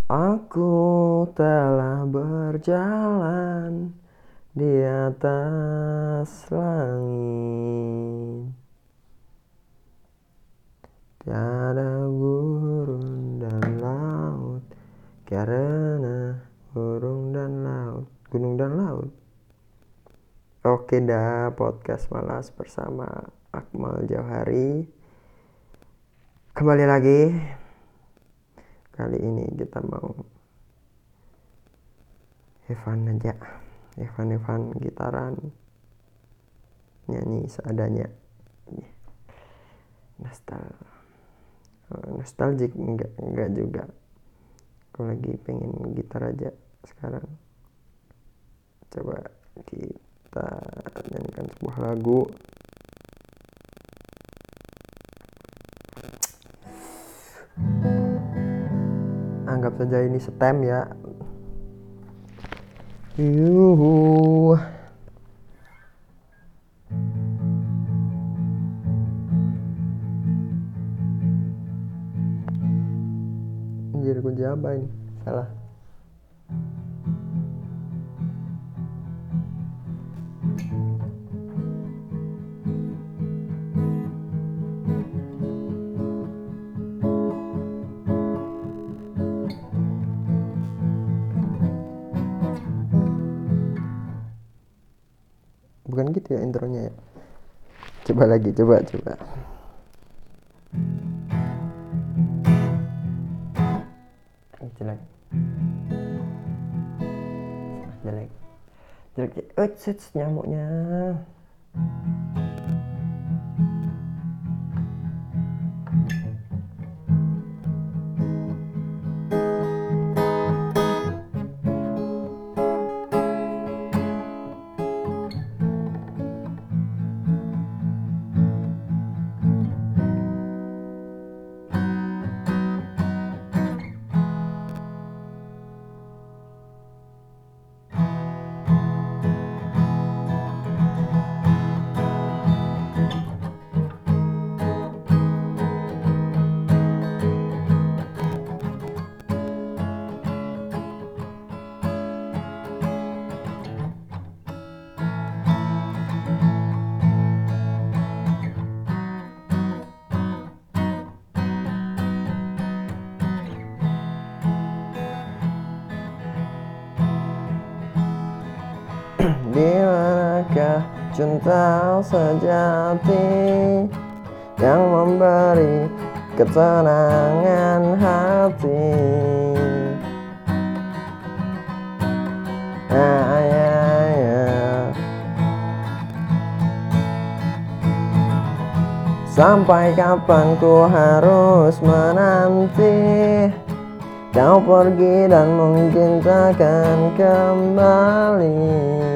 Aku telah berjalan di atas langit, tiada burung dan laut, karena gunung dan laut. Oke dah, podcast malas bersama Akmal Jauhari. Kembali lagi. Kali ini kita mau Evan gitaran, nyanyi seadanya. Nostalgic enggak juga. Aku lagi pengen gitar aja sekarang. Coba kita nyanyikan sebuah lagu. Anggap saja ini stem ya. Anjir, kunci apa ini? Salah. Bukan gitu ya intronya ya. Coba lagi. Jelek. Nyamuknya. Di manakah cinta sejati yang memberi ketenangan hati? Sampai kapan ku harus menanti kau pergi dan mungkin takkan kembali.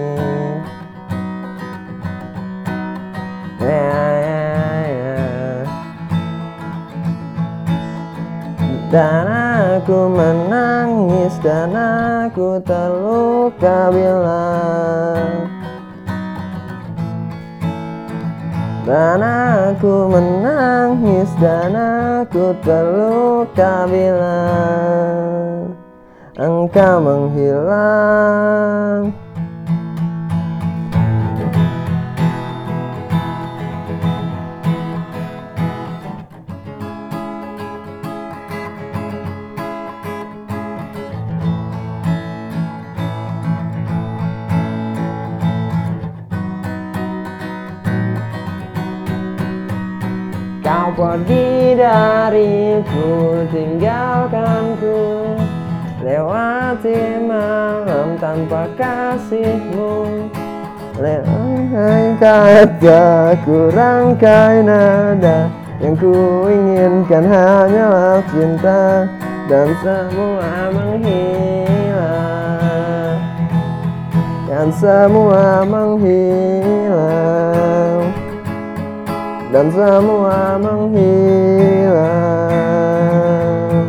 Dan aku menangis dan aku terluka bila dan aku menangis dan aku terluka bila engkau menghilang. Kau pergi dariku, tinggalkanku, lewati malam tanpa kasihmu. Rangkai kataku, rangkai nada, yang ku inginkan hanyalah cinta, dan semua menghilang, dan semua menghilang, dan semua menghilang.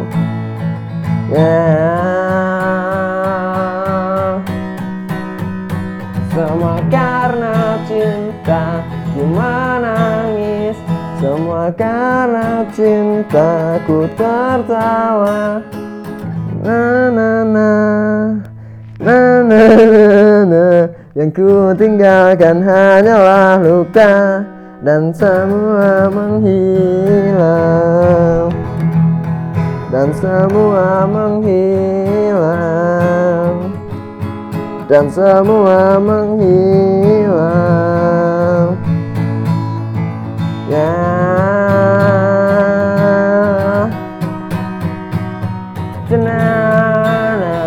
Semua karena cinta ku menangis, semua karena cinta ku tertawa. na na na na na na na. Yang ku tinggalkan hanyalah luka dan semua menghilang, dan semua menghilang, dan semua menghilang. Ya, tenang.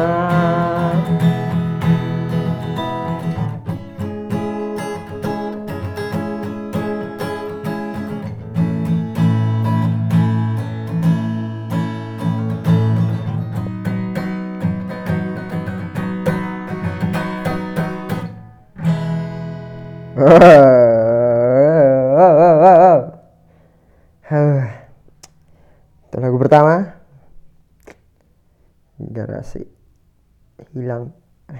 Itu lagu pertama, Garasi Hilang.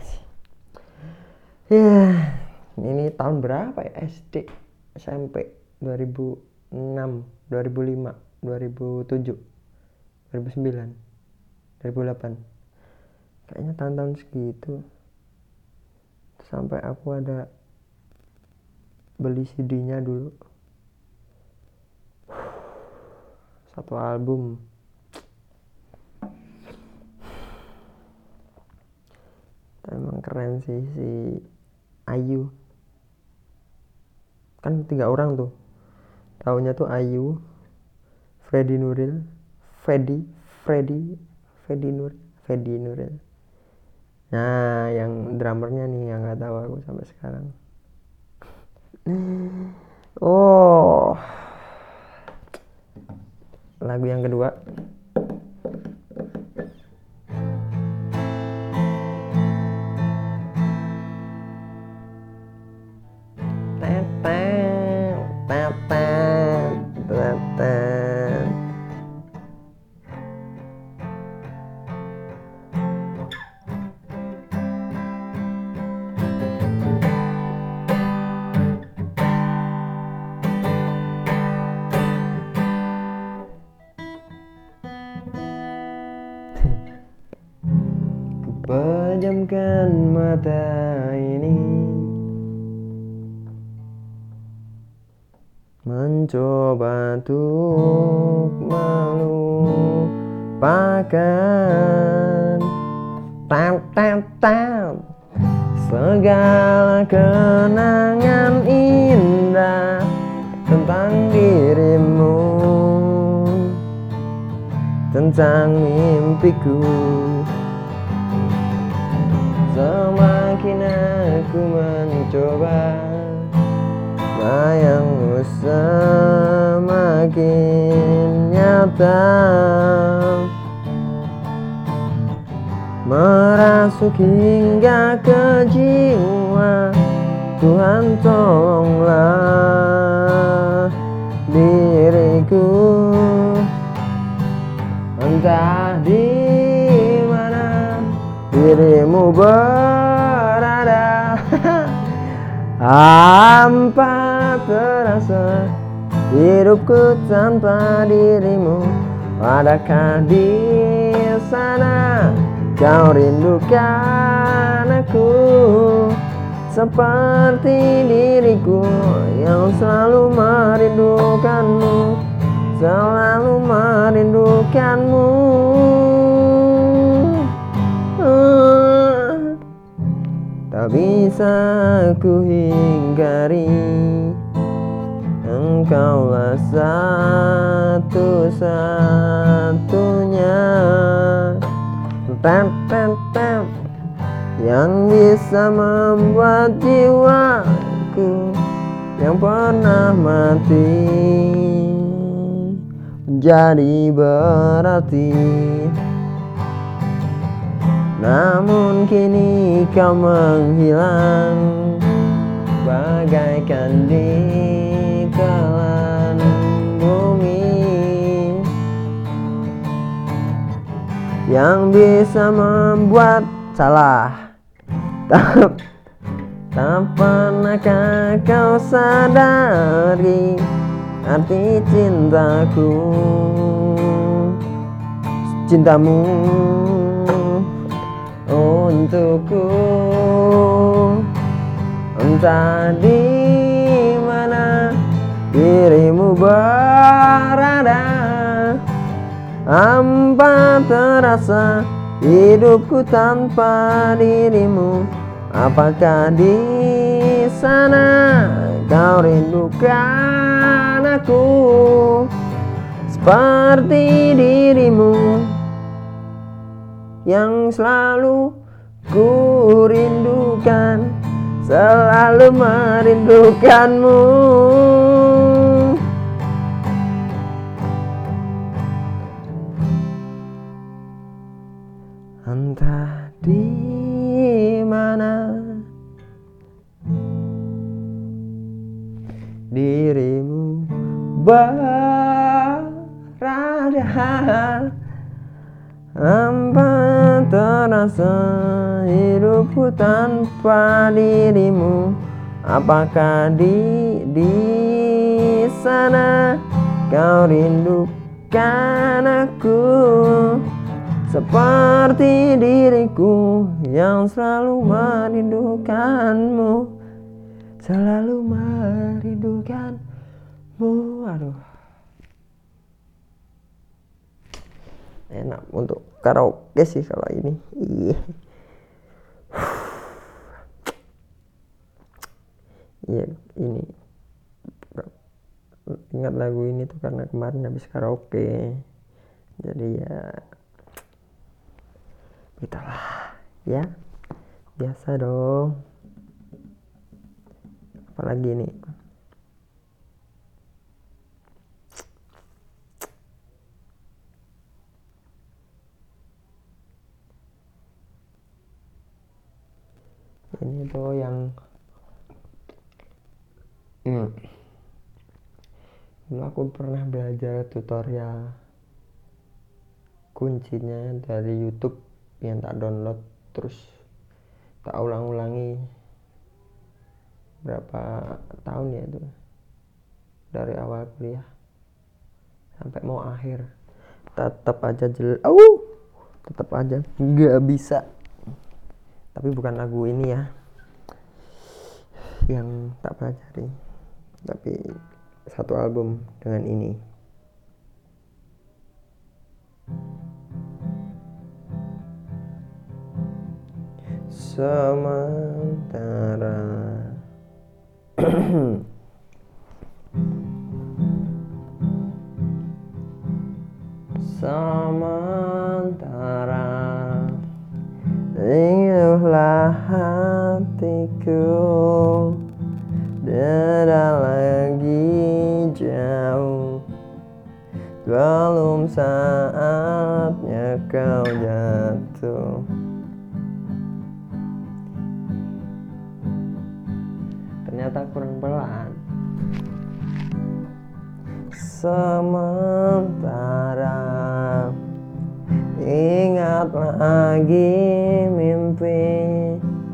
Ya, ini tahun berapa ya? SD, SMP, 2006, 2005, 2007, 2009, 2008. Kayaknya tahun-tahun segitu. Sampai aku ada beli CD-nya dulu. Satu album. Emang keren sih si Ayu. Kan 3 orang tuh. Taunya tuh Ayu, Fedi Nuril, Fedi Nuril. Nah, yang drummernya nih yang nggak tahu aku sampai sekarang. Oh, lagu yang kedua. Pejamkan mata ini, mencoba untuk melupakan segala kenangan indah tentang dirimu, tentang mimpiku. Semakin aku mencoba, bayangmu semakin nyata, merasuk hingga ke jiwa. Tuhan tolonglah diriku, entah di dirimu berada. Hampa terasa hidupku tanpa dirimu. Adakah di sana kau rindukan aku, seperti diriku yang selalu merindukanmu, selalu merindukanmu. Tak bisa ku hindari, engkaulah satu-satunya yang bisa membuat jiwaku yang pernah mati menjadi berarti. Namun kini kau menghilang bagaikan di telan bumi, yang bisa membuat salah. Tak pernahkah kau sadari arti cintamu? untukku. Entah di mana dirimu berada, hampa terasa hidupku tanpa dirimu. Apakah di sana kau rindukan aku seperti dirimu yang selalu ku rindukan, selalu merindukanmu. Entah di mana dirimu berada, hampa terasa hidupku tanpa dirimu. Apakah di sana kau rindukan aku seperti diriku yang selalu merindukanmu, selalu merindukanmu. Aduh, enak untuk karaoke sih kalau ini. Iya, ini ingat lagu ini tuh karena kemarin habis karaoke, jadi ya gitulah ya, biasa dong. Apalagi nih, ini tuh yang dulu aku pernah belajar tutorial kuncinya dari YouTube yang tak download terus tak ulang-ulangi berapa tahun ya itu, dari awal kuliah sampai mau akhir, tetap aja tetap aja nggak bisa. Tapi bukan lagu ini ya yang tak pelajari, tapi satu album dengan ini. Sementara sementara rindulah hatiku, tiada lagi jauh, belum saatnya kau jatuh. Ternyata kurang pelan. Sementara ingat lagi mimpi,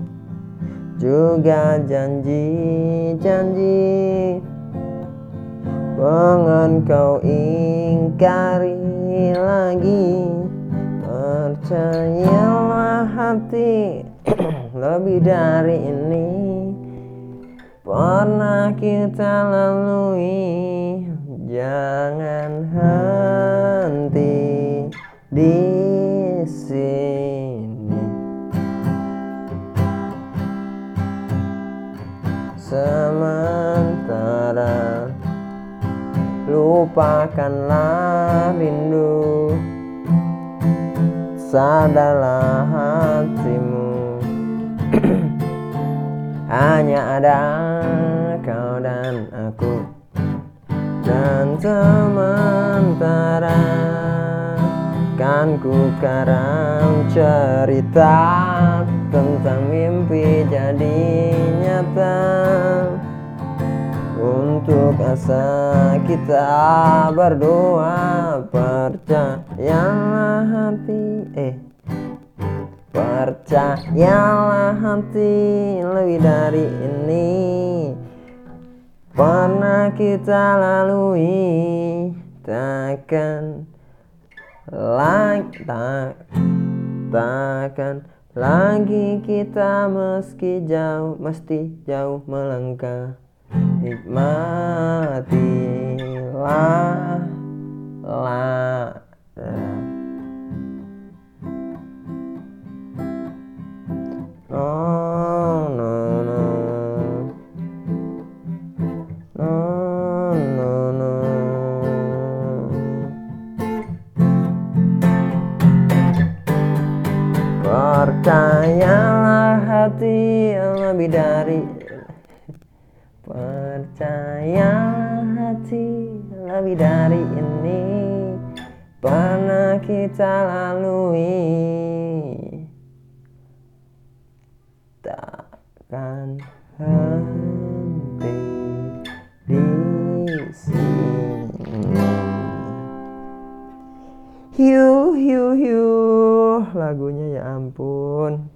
juga janji-janji, pengen kau ingkari lagi. Percayalah hati, lebih dari ini pernah kita lalui. Jangan henti di sini. Sementara lupakanlah rindu, sadarlah hatimu. Hanya ada kau dan aku, dan sementara kan ku karam cerita tentang mimpi jadi nyata. Untuk asa kita berdua, percayalah hati, percayalah hati, lebih dari ini pernah kita lalui. Takkan lagi kita meski jauh, mesti jauh melangkah. Nikmatilah oh no no no no no. Percayalah hati lebih dari percayalah hati lebih dari ini pernah kita lalui, takkan henti di sini. Hiu hiu hiu lagunya, ya ampun.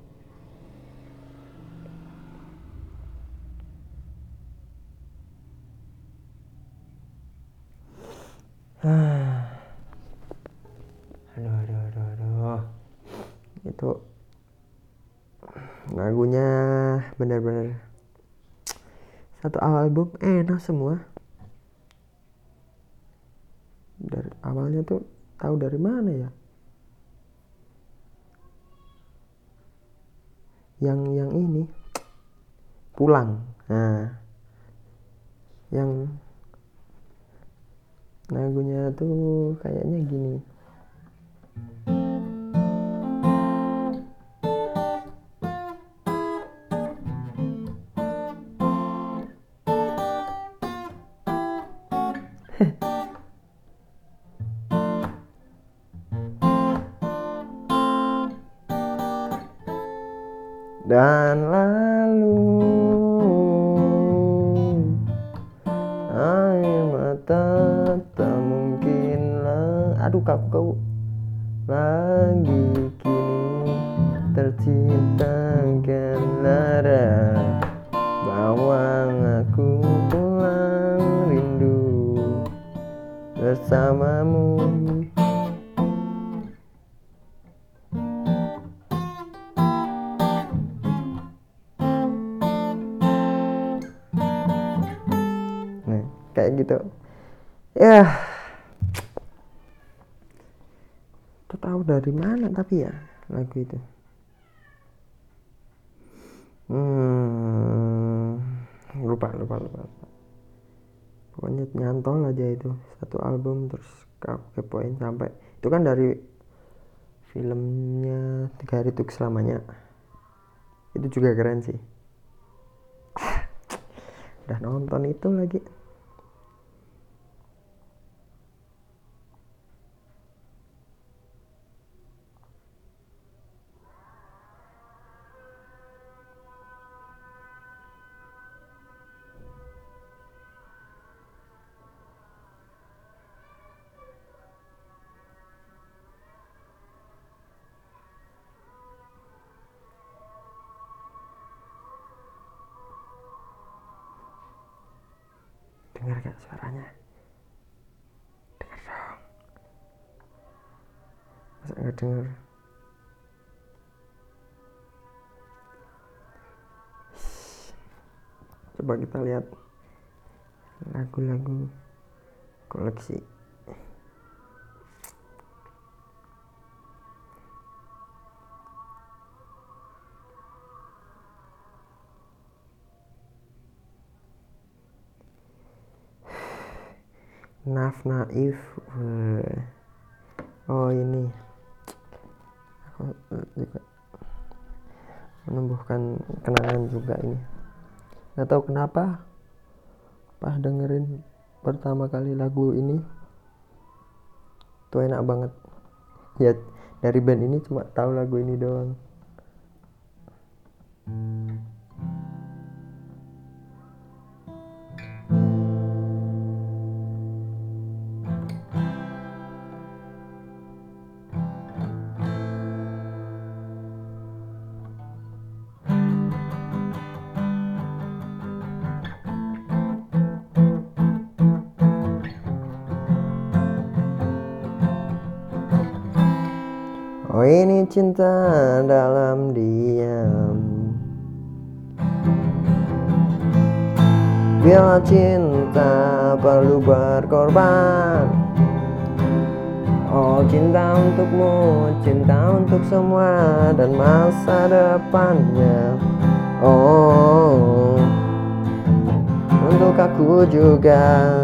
Aduh. Itu lagunya bener-bener satu album enak semua. Dari awalnya tuh tahu dari mana ya? Yang ini pulang. Nah, yang lagunya tuh kayaknya gini. Dan lalu air mata tak mungkin lah. Aduh kau lagi kini terciptakan lara, bawa aku pulang rindu bersamamu. Nah, kayak gitu ya. Tahu dari mana tapi ya lagu itu. Lupa. Pokoknya nyantol aja itu satu album, terus aku kepoin sampai itu kan dari filmnya 3 Hari Untuk Selamanya. Itu juga keren sih. Udah nonton itu lagi. Dengar gak suaranya? Dengar dong. Masa gak denger? Coba kita lihat lagu-lagu koleksi. Naf Naif. Oh ini aku juga menumbuhkan kenangan juga ini. Gak tahu kenapa pas dengerin pertama kali lagu ini tuh enak banget ya. Dari band ini cuma tahu lagu ini doang. Oh ini cinta dalam diam. Bila cinta perlu berkorban, oh cinta untukmu, cinta untuk semua dan masa depannya. Oh, untuk aku juga.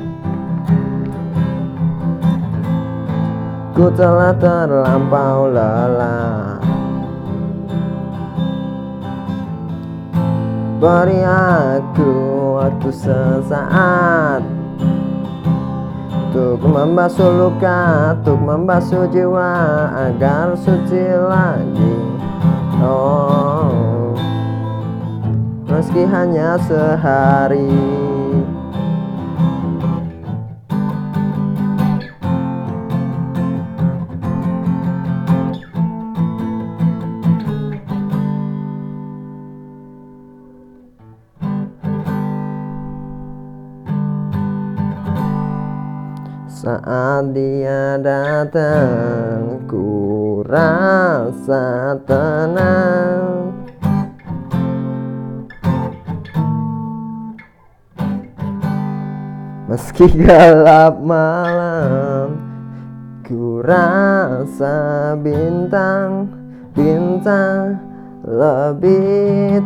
Ku telah terlampau lelah. Beri aku waktu sesaat untuk membasuh luka, untuk membasuh jiwa agar suci lagi. Oh, meski hanya sehari. Saat dia datang, ku rasa tenang. Meski gelap malam, ku rasa bintang-bintang lebih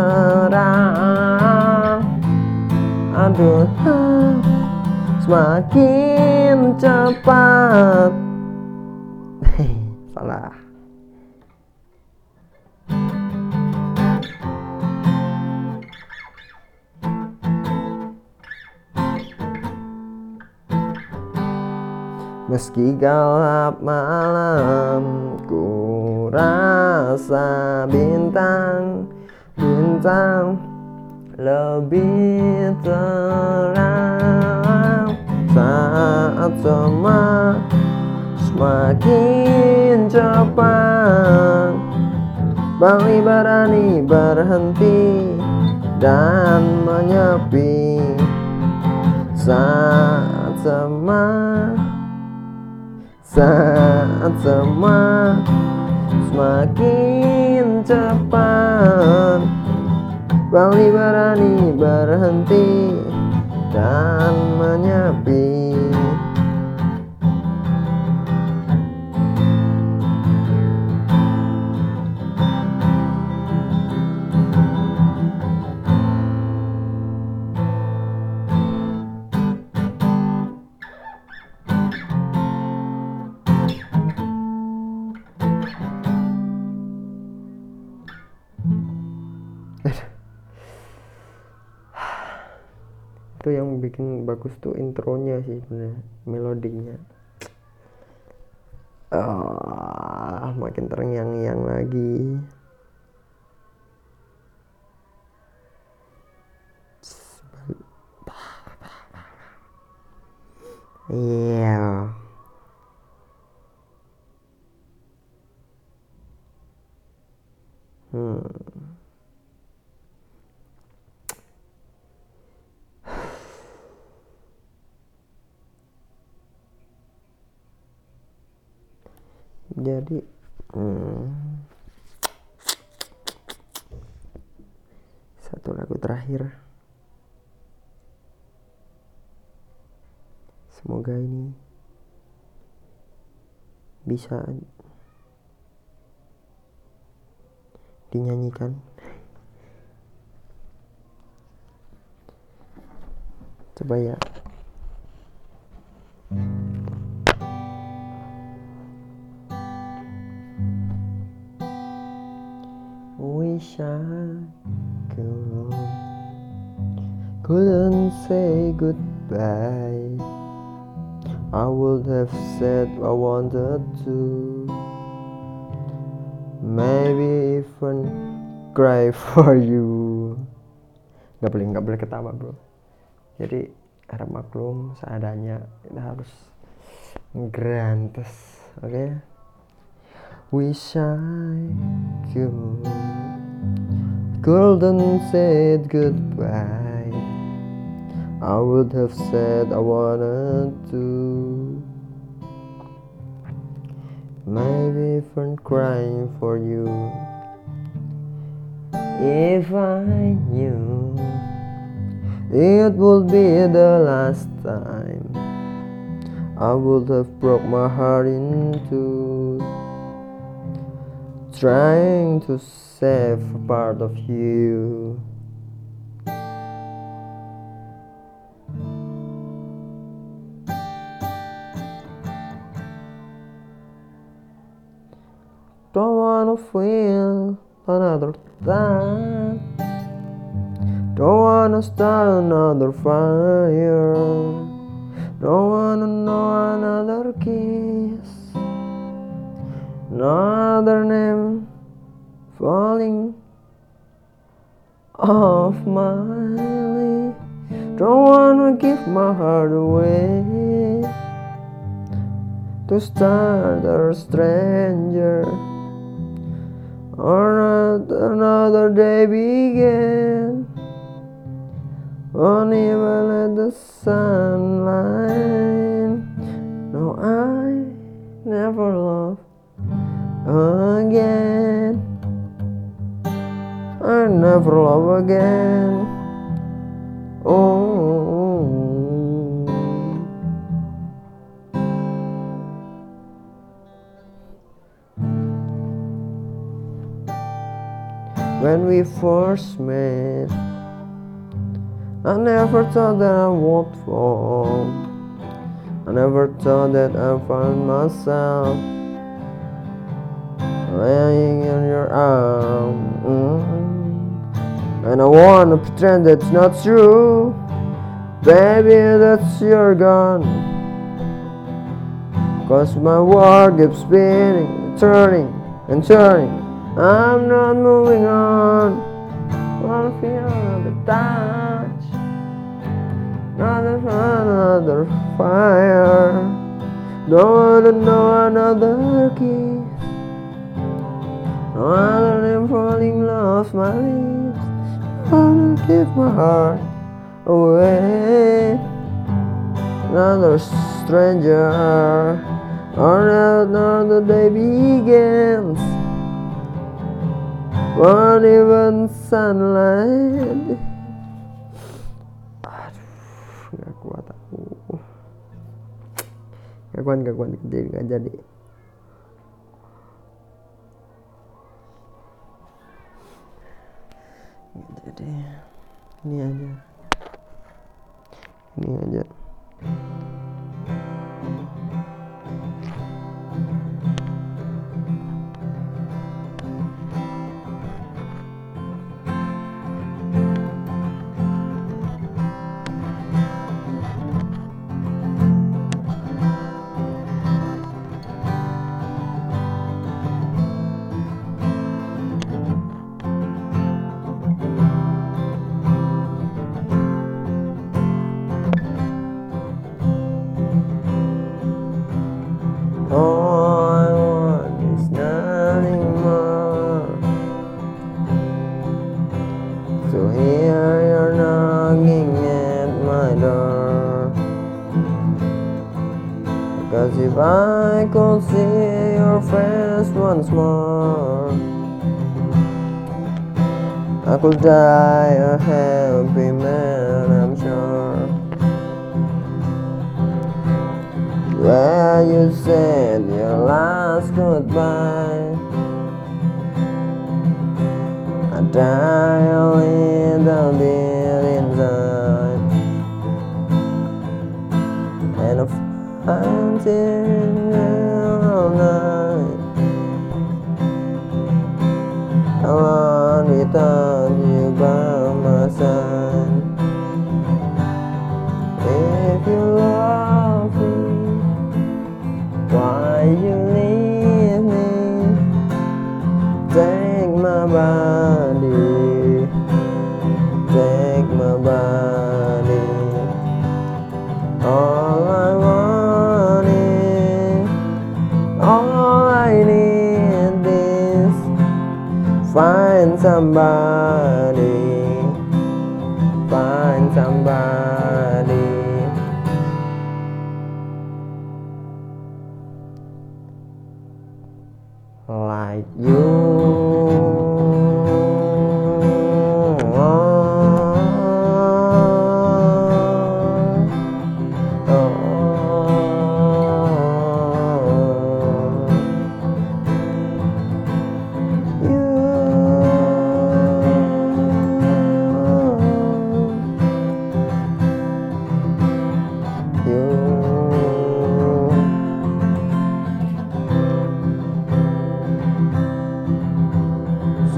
terang. Aduh, semakin cepat. Salah. Meski gelap malam, ku rasa bintang-bintang lebih terang. Saat semua semakin cepat, Bali berani berhenti dan menyepi. Saat semua semakin cepat, Bali berani berhenti dan menyepi. Itu yang bikin bagus tuh intronya sih sebenarnya, melodinya. Makin terngiang-ngiang lagi. Iya. Jadi satu lagu terakhir. Semoga ini bisa dinyanyikan. Coba ya. Wish I couldn't say goodbye. I would have said I wanted to. Maybe even cry for you. Gak boleh ketawa bro. Jadi harap maklum seadanya, kita harus grantes, oke? Wish I couldn't say goodbye. I would have said I wanted to. maybe even crying for you. If I knew it would be the last time, I would have broke my heart in two, trying to save a part of you. Don't wanna feel another time. Don't wanna start another fire. Don't wanna know another kiss. Another name falling off my lip. Don't wanna give my heart away to start a stranger. Or not another day began. Won't even let the sunlight. No, I never love again. I never love again. Oh, when we first met, I never thought that I would fall. I never thought that I found myself laying in your arms. And I wanna pretend that's not true. Baby, that's you're gone. Cause my world keeps spinning, turning and turning. I'm not moving on. Wanna feel another touch, another fire. Don't wanna know another kiss. No other name falling off my lips. Wanna give my heart away. Another stranger, or another day begins. Won't even sunlight. Aduh, gak kuat aku. Gak kuat gak jadi. Jadi ini aja. All I want is nothing more. So here you're knocking at my door. Because if I could see your face once more, I could die a happy man, I'm sure. Where you said your last goodbye, I die a little bit inside, and I find it all night. Alone without you by my side. If you love me, why you leave me? Take my body, take my body. All I want is, all I need is find somebody, find somebody.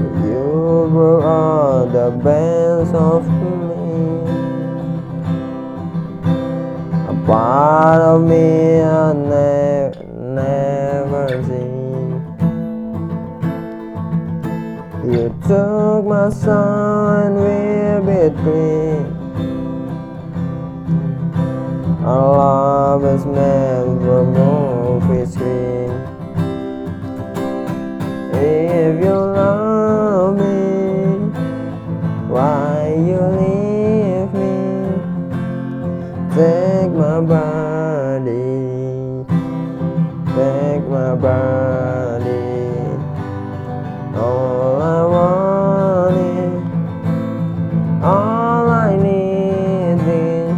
You broke all the bands of me. A part of me I never seen. You took my soul and we between. Our love is meant for movie screen. If you love me, why you leave me? Take my body, take my body. All I want is, all I need is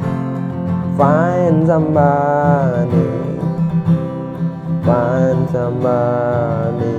find somebody, find somebody.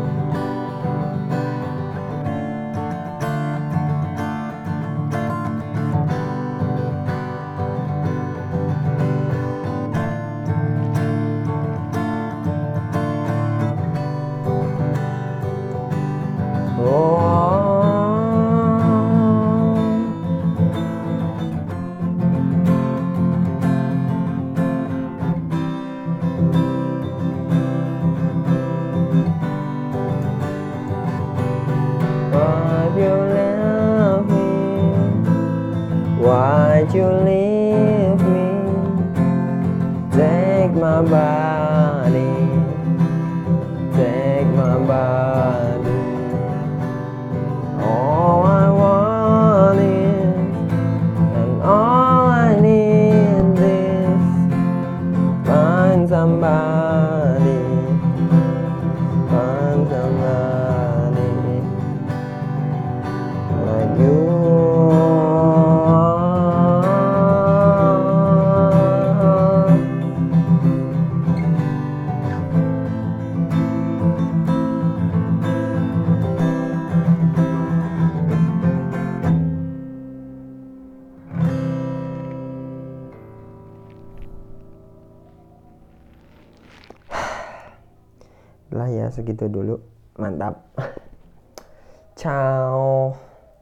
Why'd you love me? Why'd you leave me? Take my body, take my body. All I want is, and all I need is find somebody, find somebody like you. Lah ya segitu dulu, mantap. Ciao.